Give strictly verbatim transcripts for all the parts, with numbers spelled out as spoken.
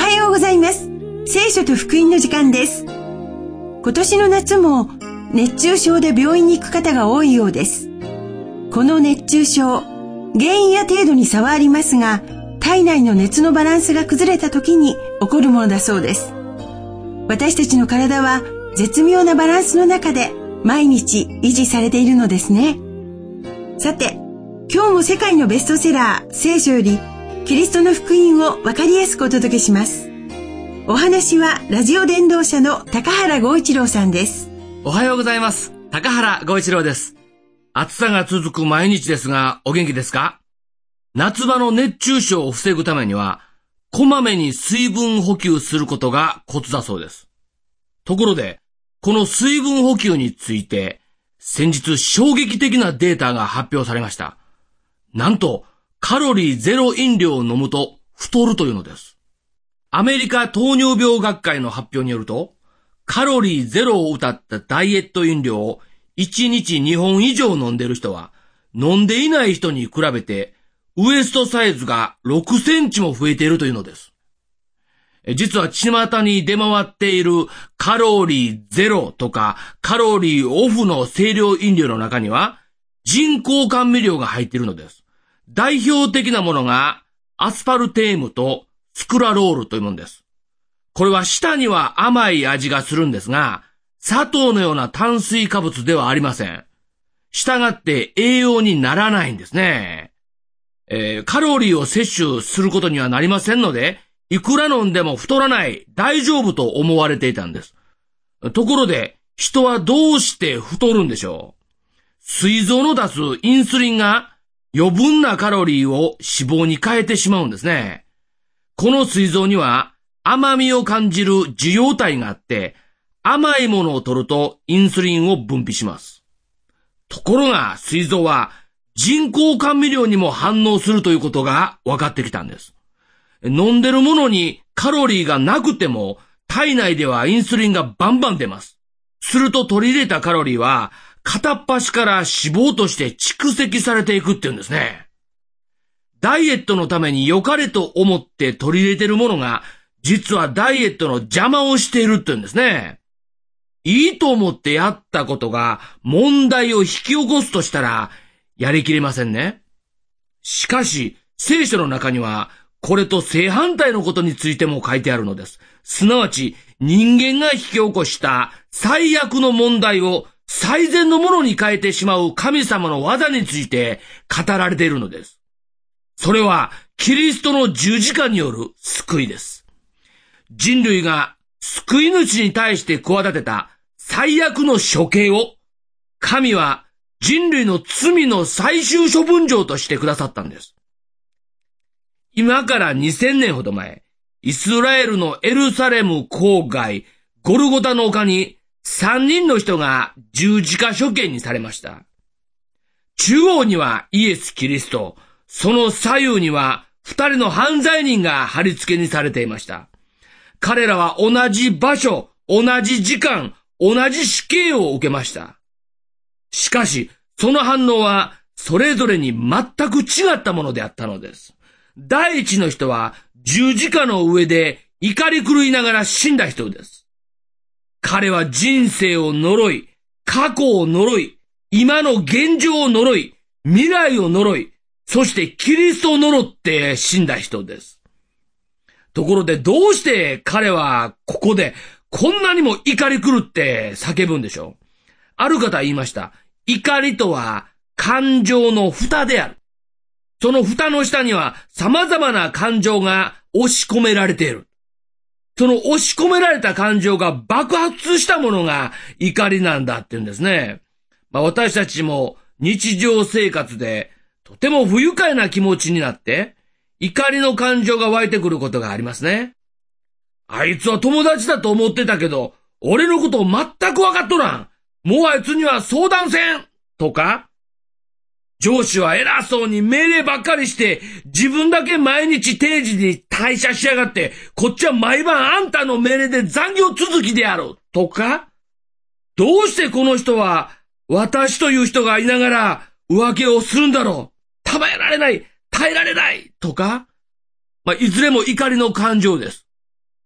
はようございます。聖書と福音の時間です。今年の夏も熱中症で病院に行く方が多いようです。この熱中症、原因や程度に差はありますが、体内の熱のバランスが崩れた時に起こるものだそうです。私たちの体は絶妙なバランスの中で毎日維持されているのですね。さて、今日も世界のベストセラー聖書よりキリストの福音をわかりやすくお届けします。お話はラジオ伝道者の高原剛一郎さんです。 おはようございます。高原剛一郎です。暑さが続く毎日ですが、お元気ですか？夏場の熱中症を防ぐためには、こまめに水分補給することがコツだそうです。ところで、この水分補給について、先日衝撃的なデータが発表されました。なんと、カロリーゼロ飲料を飲むと太るというのです。アメリカ糖尿病学会の発表によると、カロリーゼロを謳ったダイエット飲料をいちにちにほん以上飲んでいる人は、飲んでいない人に比べて、ウエストサイズがろくセンチも増えているというのです。実は巷に出回っているカロリーゼロとかカロリーオフの清涼飲料の中には人工甘味料が入っているのです。代表的なものがアスパルテームとスクラロールというものです。これは舌には甘い味がするんですが、砂糖のような炭水化物ではありません。したがって栄養にならないんですね。えー、カロリーを摂取することにはなりませんので、いくら飲んでも太らない、大丈夫と思われていたんです。ところで、人はどうして太るんでしょう？膵臓の出すインスリンが余分なカロリーを脂肪に変えてしまうんですね。この膵臓には甘みを感じる受容体があって、甘いものを取るとインスリンを分泌します。ところが膵臓は人工甘味料にも反応するということが分かってきたんです。飲んでるものにカロリーがなくても体内ではインスリンがバンバン出ます。すると取り入れたカロリーは片っ端から脂肪として蓄積されていくっていうんですね。ダイエットのために良かれと思って取り入れているものが実はダイエットの邪魔をしているっていうんですね。いいと思ってやったことが問題を引き起こすとしたらやりきれませんね。しかし、聖書の中には、これと正反対のことについても書いてあるのです。すなわち、人間が引き起こした最悪の問題を最善のものに変えてしまう神様の技について語られているのです。それは、キリストの十字架による救いです。人類が救い主に対して企てた最悪の処刑を、神は人類の罪の最終処分場としてくださったんです。今からにせんねんほど前、イスラエルのエルサレム郊外、ゴルゴタの丘にさんにんの人が十字架処刑にされました。中央にはイエス・キリスト、その左右にはふたりの犯罪人が貼り付けにされていました。彼らは同じ場所、同じ時間、同じ死刑を受けました。しかし、その反応はそれぞれに全く違ったものであったのです。第一の人は十字架の上で怒り狂いながら死んだ人です。彼は人生を呪い、過去を呪い、今の現状を呪い、未来を呪い、そしてキリストを呪って死んだ人です。ところでどうして彼はここでこんなにも怒り狂って叫ぶんでしょう？ある方は言いました。怒りとは感情の蓋である。その蓋の下には様々な感情が押し込められている。その押し込められた感情が爆発したものが怒りなんだって言うんですね。まあ、私たちも日常生活でとても不愉快な気持ちになって怒りの感情が湧いてくることがありますね。あいつは友達だと思ってたけど、俺のことを全く分かっとらん。もうあいつには相談せんとか、上司は偉そうに命令ばっかりして、自分だけ毎日定時に退社しやがって、こっちは毎晩あんたの命令で残業続きであるとか、どうしてこの人は私という人がいながら浮気をするんだろう。たまえられない、耐えられないとか、まあ、いずれも怒りの感情です。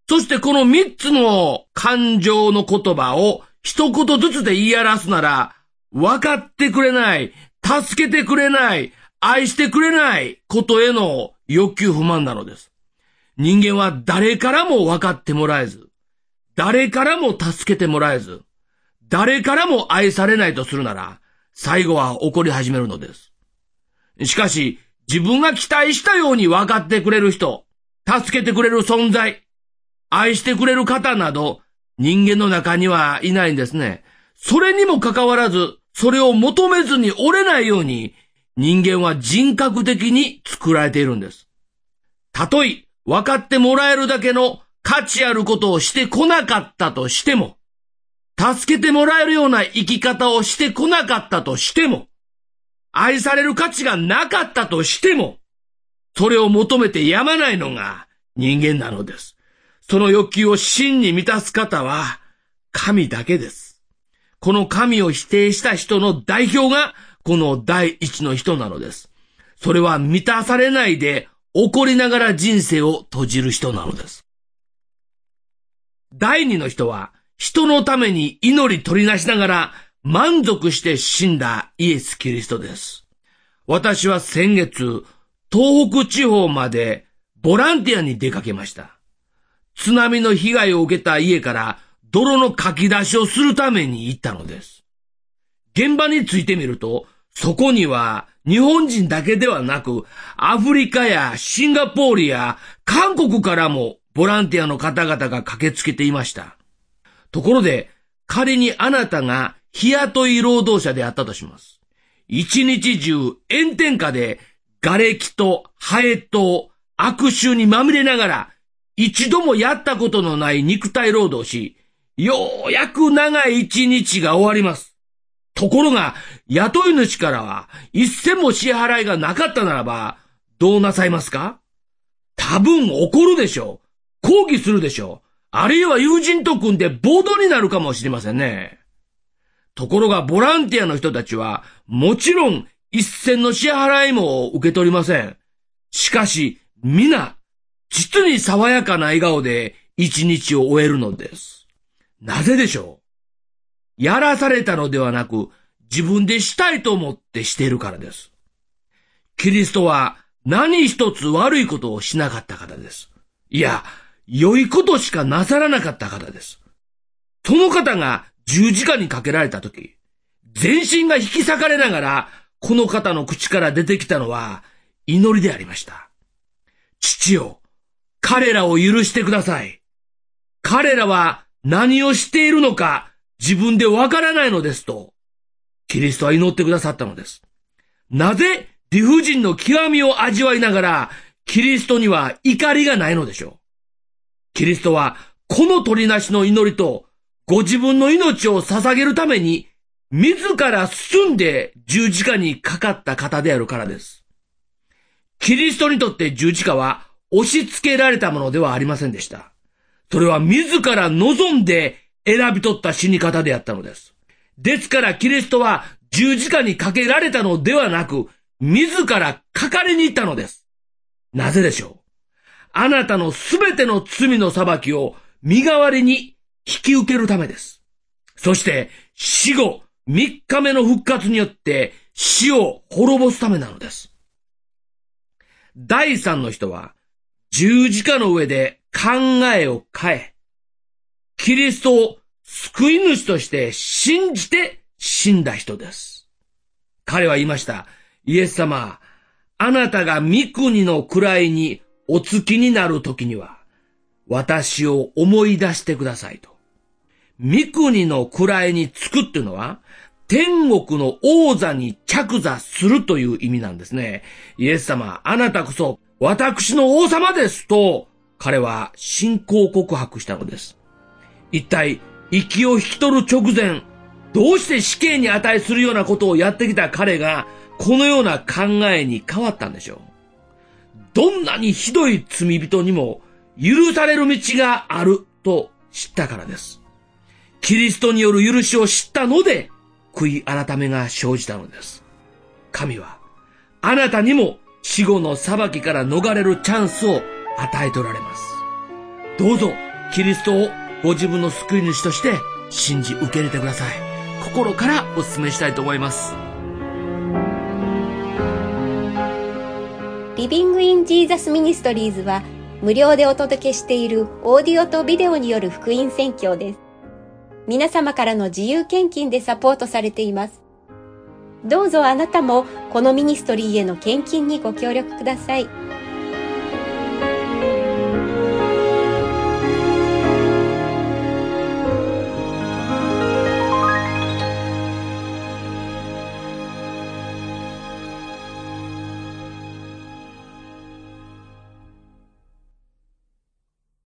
そしてこの三つの感情の言葉を一言ずつで言い表すなら、分かってくれない、助けてくれない、愛してくれないことへの欲求不満なのです。人間は誰からも分かってもらえず、誰からも助けてもらえず、誰からも愛されないとするなら、最後は怒り始めるのです。しかし、自分が期待したように分かってくれる人、助けてくれる存在、愛してくれる方など、人間の中にはいないんですね。それにもかかわらず、それを求めずに折れないように、人間は人格的に作られているんです。たとえ、分かってもらえるだけの価値あることをしてこなかったとしても、助けてもらえるような生き方をしてこなかったとしても、愛される価値がなかったとしても、それを求めてやまないのが人間なのです。その欲求を真に満たす方は神だけです。この神を否定した人の代表がこの第一の人なのです。それは満たされないで怒りながら人生を閉じる人なのです。第二の人は人のために祈り取りなしながら満足して死んだイエス・キリストです。私は先月、東北地方までボランティアに出かけました。津波の被害を受けた家から泥のかき出しをするために行ったのです。現場に着いてみると、そこには日本人だけではなく、アフリカやシンガポールや韓国からもボランティアの方々が駆けつけていました。ところで、仮にあなたが日雇い労働者であったとします。一日中炎天下で瓦礫とハエと悪臭にまみれながら、一度もやったことのない肉体労働し、ようやく長い一日が終わります。ところが、雇い主からは一銭も支払いがなかったならば、どうなさいますか？多分怒るでしょう。抗議するでしょう。あるいは友人と組んで暴動になるかもしれませんね。ところがボランティアの人たちは、もちろん一銭の支払いも受け取りません。しかし、皆、実に爽やかな笑顔で一日を終えるのです。なぜでしょう？やらされたのではなく、自分でしたいと思ってしているからです。キリストは何一つ悪いことをしなかった方です。いや、良いことしかなさらなかった方です。その方が十字架にかけられたとき、全身が引き裂かれながら、この方の口から出てきたのは祈りでありました。父よ、彼らを許してください。彼らは何をしているのか自分でわからないのですと、キリストは祈ってくださったのです。なぜ理不尽の極みを味わいながら、キリストには怒りがないのでしょう。キリストはこの取りなしの祈りと、ご自分の命を捧げるために、自ら進んで十字架にかかった方であるからです。キリストにとって十字架は押し付けられたものではありませんでした。それは自ら望んで選び取った死に方であったのです。ですからキリストは十字架にかけられたのではなく、自らかかりに行ったのです。なぜでしょう？あなたのすべての罪の裁きを身代わりに引き受けるためです。そして死後三日目の復活によって死を滅ぼすためなのです。第三の人は十字架の上で考えを変え、キリストを救い主として信じて死んだ人です。彼は言いました。イエス様、あなたが御国の位にお付きになる時には、私を思い出してくださいと。御国の位につくっていうのは、天国の王座に着座するという意味なんですね。イエス様、あなたこそ私の王様ですと、彼は信仰告白したのです。一体、息を引き取る直前、どうして死刑に値するようなことをやってきた彼が、このような考えに変わったんでしょう。どんなにひどい罪人にも許される道があると知ったからです。キリストによる許しを知ったので、悔い改めが生じたのです。神は、あなたにも死後の裁きから逃れるチャンスを与えておられます。どうぞ、 キリストをご自分の救い主として信じ受け入れてください。心からお勧めしたいと思います。 リビングインジーザスミニストリーズは無料でお届けしているオーディオとビデオによる福音宣教です。皆様からの自由献金でサポートされています。どうぞあなたもこのミニストリーへの献金にご協力ください。